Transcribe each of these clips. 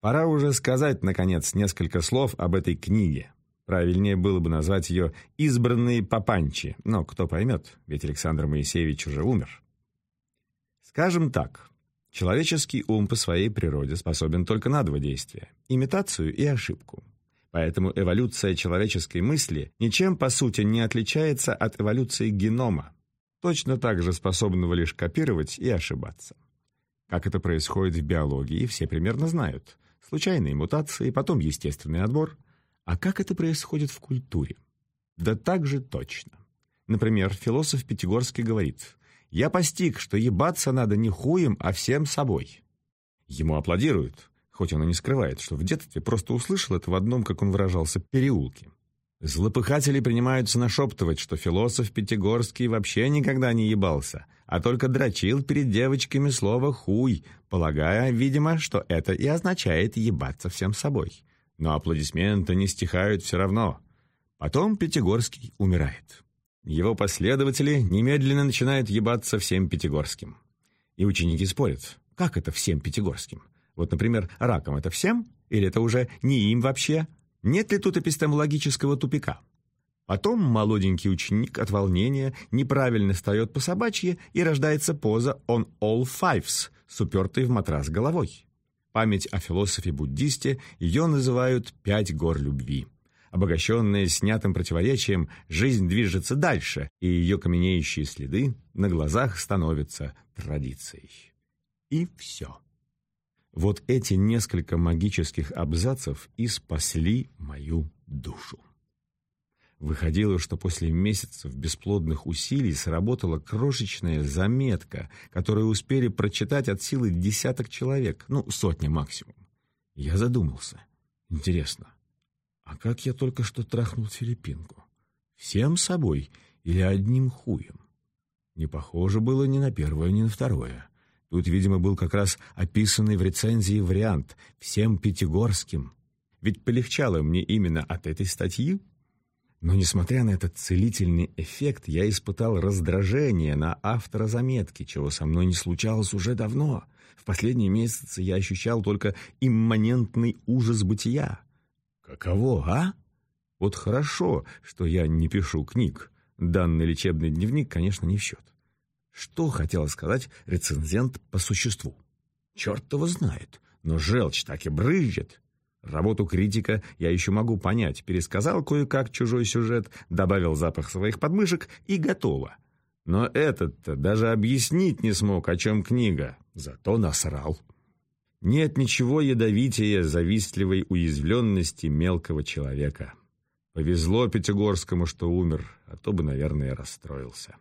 Пора уже сказать, наконец, несколько слов об этой книге. Правильнее было бы назвать ее «Избранные Папанчи», но кто поймет, ведь Александр Моисеевич уже умер. Скажем так, человеческий ум по своей природе способен только на два действия – имитацию и ошибку. Поэтому эволюция человеческой мысли ничем, по сути, не отличается от эволюции генома, точно так же способного лишь копировать и ошибаться. Как это происходит в биологии, все примерно знают. Случайные мутации, потом естественный отбор. А как это происходит в культуре? Да так же точно. Например, философ Пятигорский говорит: «Я постиг, что ебаться надо не хуем, а всем собой». Ему аплодируют, хоть он и не скрывает, что в детстве просто услышал это в одном, как он выражался, переулке. Злопыхатели принимаются нашептывать, что философ Пятигорский вообще никогда не ебался, а только дрочил перед девочками слово «хуй», полагая, видимо, что это и означает ебаться всем собой. Но аплодисменты не стихают все равно. Потом Пятигорский умирает. Его последователи немедленно начинают ебаться всем Пятигорским. И ученики спорят, как это всем Пятигорским? Вот, например, раком это всем? Или это уже не им вообще? Нет ли тут эпистемологического тупика? Потом молоденький ученик от волнения неправильно встает по собачьи и рождается поза «on all fives» с упертой в матрас головой. Память о философе-буддисте, ее называют «пять гор любви». Обогащенная снятым противоречием, жизнь движется дальше, и ее каменеющие следы на глазах становятся традицией. И все. Вот эти несколько магических абзацев и спасли мою душу. Выходило, что после месяцев бесплодных усилий сработала крошечная заметка, которую успели прочитать от силы десяток человек, сотня максимум. Я задумался. Интересно, а как я только что трахнул филиппинку? Всем собой или одним хуем? Не похоже было ни на первое, ни на второе. Тут, видимо, был как раз описанный в рецензии вариант «всем Пятигорским». Ведь полегчало мне именно от этой статьи. Но, несмотря на этот целительный эффект, я испытал раздражение на автора заметки, чего со мной не случалось уже давно. В последние месяцы я ощущал только имманентный ужас бытия. Каково, а? Вот хорошо, что я не пишу книг. Данный лечебный дневник, конечно, не в счет. Что хотел сказать рецензент по существу? Черт его знает, но желчь так и брызжет. Работу критика я еще могу понять. Пересказал кое-как чужой сюжет, добавил запах своих подмышек и готово. Но этот-то даже объяснить не смог, о чем книга. Зато насрал. Нет ничего ядовитее завистливой уязвленности мелкого человека. Повезло Пятигорскому, что умер, а то бы, наверное, расстроился.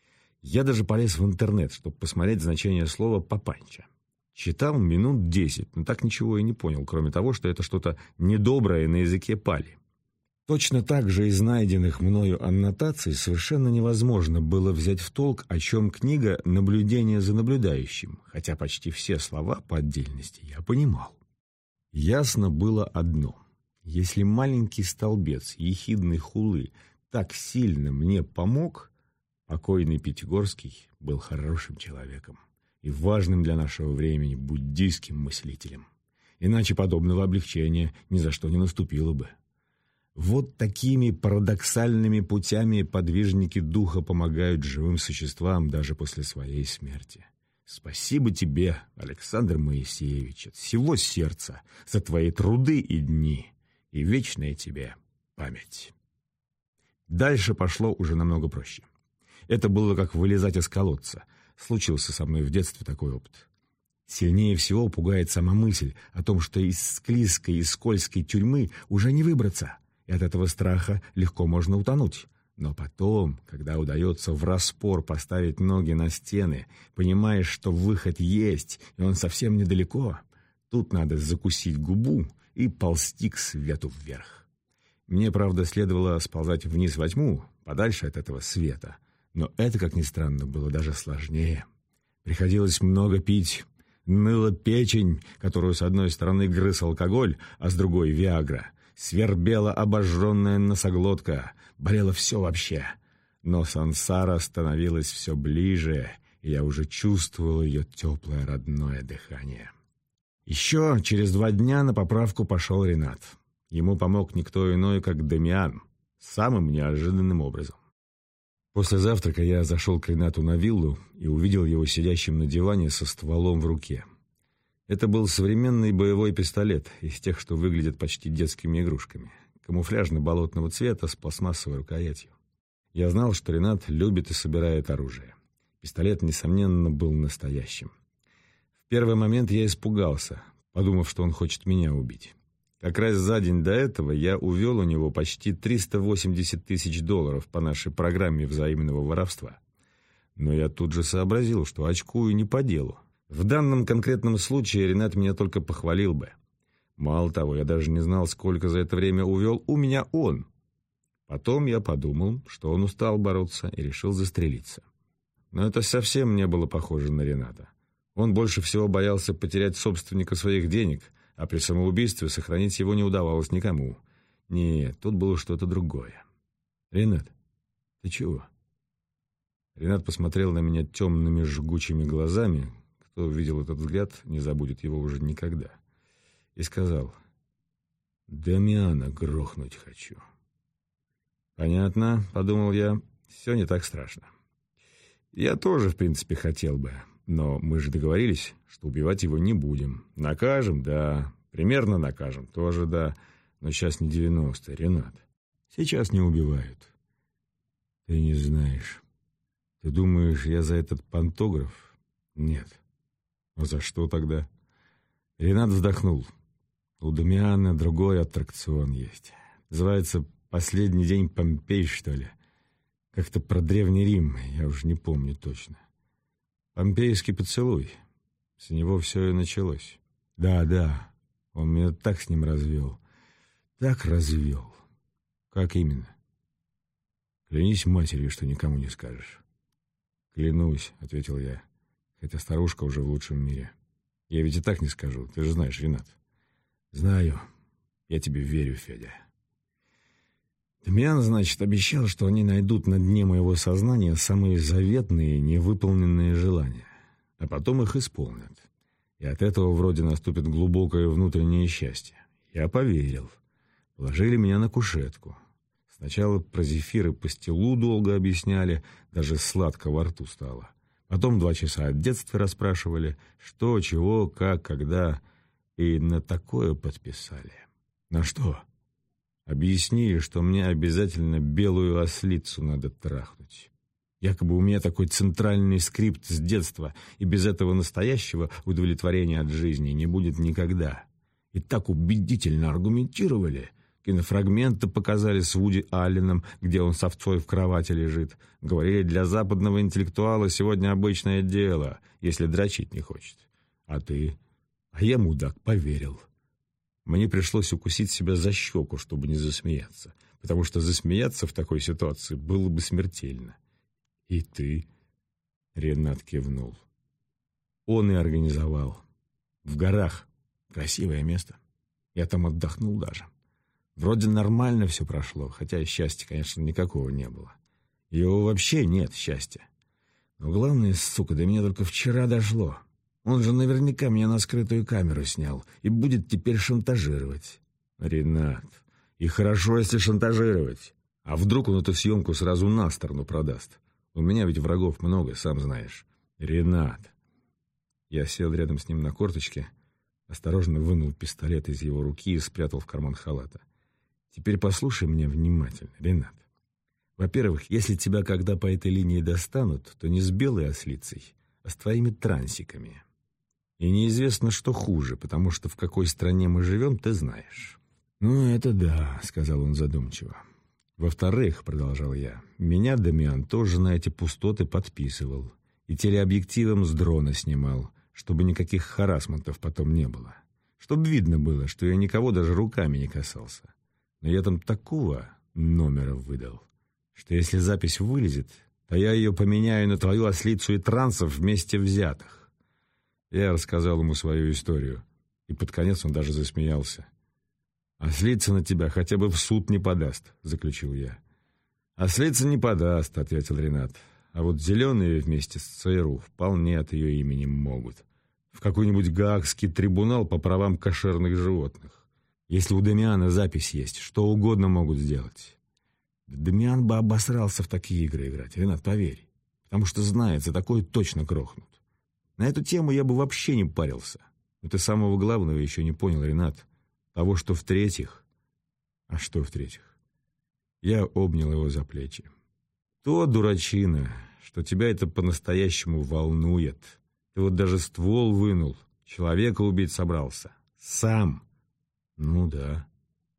Я даже полез в интернет, чтобы посмотреть значение слова «папанча». Читал минут 10, но так ничего и не понял, кроме того, что это что-то недоброе на языке пали. Точно так же из найденных мною аннотаций совершенно невозможно было взять в толк, о чем книга «Наблюдение за наблюдающим», хотя почти все слова по отдельности я понимал. Ясно было одно. Если маленький столбец ехидной хулы так сильно мне помог, покойный Пятигорский был хорошим человеком и важным для нашего времени буддийским мыслителем. Иначе подобного облегчения ни за что не наступило бы. Вот такими парадоксальными путями подвижники духа помогают живым существам даже после своей смерти. Спасибо тебе, Александр Моисеевич, от всего сердца за твои труды и дни, и вечная тебе память. Дальше пошло уже намного проще. Это было как вылезать из колодца. Случился со мной в детстве такой опыт. Сильнее всего пугает сама мысль о том, что из склизкой и скользкой тюрьмы уже не выбраться, и от этого страха легко можно утонуть. Но потом, когда удается враспор поставить ноги на стены, понимаешь, что выход есть, и он совсем недалеко, тут надо закусить губу и ползти к свету вверх. Мне, правда, следовало сползать вниз во тьму, подальше от этого света. Но это, как ни странно, было даже сложнее. Приходилось много пить. Ныла печень, которую с одной стороны грыз алкоголь, а с другой — виагра. Свербела обожженная носоглотка. Болело все вообще. Но сансара становилась все ближе, и я уже чувствовал ее теплое родное дыхание. Еще через 2 дня на поправку пошел Ренат. Ему помог никто иной, как Дамиан, самым неожиданным образом. После завтрака я зашел к Ренату на виллу и увидел его сидящим на диване со стволом в руке. Это был современный боевой пистолет, из тех, что выглядят почти детскими игрушками, камуфляжно-болотного цвета с пластмассовой рукоятью. Я знал, что Ренат любит и собирает оружие. Пистолет, несомненно, был настоящим. В первый момент я испугался, подумав, что он хочет меня убить. Как раз за день до этого я увел у него почти $380 тысяч по нашей программе взаимного воровства. Но я тут же сообразил, что очкую не по делу. В данном конкретном случае Ренат меня только похвалил бы. Мало того, я даже не знал, сколько за это время увел у меня он. Потом я подумал, что он устал бороться и решил застрелиться. Но это совсем не было похоже на Рената. Он больше всего боялся потерять собственника своих денег, а при самоубийстве сохранить его не удавалось никому. Нет, тут было что-то другое. «Ренат, ты чего?» Ренат посмотрел на меня темными жгучими глазами. Кто видел этот взгляд, не забудет его уже никогда. И сказал: «Дамиана грохнуть хочу». «Понятно», — подумал я, — «все не так страшно. Я тоже, в принципе, хотел бы. Но мы же договорились, что убивать его не будем. Накажем, да. Примерно накажем, тоже да. Но сейчас не 90-е, Ренат. Сейчас не убивают. Ты не знаешь. Ты думаешь, я за этот пантограф? Нет. А за что тогда?» Ренат вздохнул. «У Дамиана другой аттракцион есть. Называется «Последний день Помпей», что ли. Как-то про Древний Рим, я уже не помню точно. Помпейский поцелуй. С него все и началось. Да, он меня так с ним развел. Так развел. Как именно? Клянись матерью, что никому не скажешь». «Клянусь», — ответил я, хотя старушка уже в лучшем мире. «Я ведь и так не скажу, ты же знаешь, Ренат». «Знаю. Я тебе верю, Федя». Дамиан, значит, обещал, что они найдут на дне моего сознания самые заветные, невыполненные желания, а потом их исполнят. И от этого вроде наступит глубокое внутреннее счастье. Я поверил. Положили меня на кушетку. Сначала про зефир и пастилу долго объясняли, даже сладко во рту стало. Потом 2 часа о детстве расспрашивали, что, чего, как, когда, и на такое подписали. На что? Объяснили, что мне обязательно белую ослицу надо трахнуть. Якобы у меня такой центральный скрипт с детства, и без этого настоящего удовлетворения от жизни не будет никогда. И так убедительно аргументировали. Кинофрагменты показали с Вуди Алленом, где он с овцой в кровати лежит. Говорили, для западного интеллектуала сегодня обычное дело, если дрочить не хочет. А ты? А я, мудак, поверил. Мне пришлось укусить себя за щеку, чтобы не засмеяться, потому что засмеяться в такой ситуации было бы смертельно. «И ты?» — Ренат кивнул. «Он и организовал. В горах. Красивое место. Я там отдохнул даже. Вроде нормально все прошло, хотя счастья, конечно, никакого не было. Его вообще нет, счастья. Но главное, сука, до меня только вчера дошло. Он же наверняка меня на скрытую камеру снял и будет теперь шантажировать». «Ренат, и хорошо, если шантажировать. А вдруг он эту съемку сразу на сторону продаст? У меня ведь врагов много, сам знаешь. Ренат». Я сел рядом с ним на корточке, осторожно вынул пистолет из его руки и спрятал в карман халата. «Теперь послушай меня внимательно, Ренат. Во-первых, если тебя когда по этой линии достанут, то не с белой ослицей, а с твоими трансиками. И неизвестно, что хуже, потому что в какой стране мы живем, ты знаешь». «Ну, это да», — сказал он задумчиво. «Во-вторых, — продолжал я, — меня Дамиан тоже на эти пустоты подписывал и телеобъективом с дрона снимал, чтобы никаких харассментов потом не было. Чтобы видно было, что я никого даже руками не касался. Но я там такого номера выдал, что если запись вылезет, то я ее поменяю на твою ослицу и трансов вместе взятых». Я рассказал ему свою историю, и под конец он даже засмеялся. «Ослица на тебя хотя бы в суд не подаст», — заключил я. «Ослица не подаст», — ответил Ренат. «А вот зеленые вместе с ЦРУ вполне от ее имени могут. в какой-нибудь гаагский трибунал по правам кошерных животных. Если у Дамиана запись есть, что угодно могут сделать. Дамиан бы обосрался в такие игры играть, Ренат, поверь. Потому что знает, за такое точно грохнут. На эту тему я бы вообще не парился. Но ты самого главного еще не понял, Ренат. Того, что в-третьих... А что в-третьих? Я обнял его за плечи. То, дурачина, что тебя это по-настоящему волнует. Ты вот даже ствол вынул, человека убить собрался. Сам. Ну да.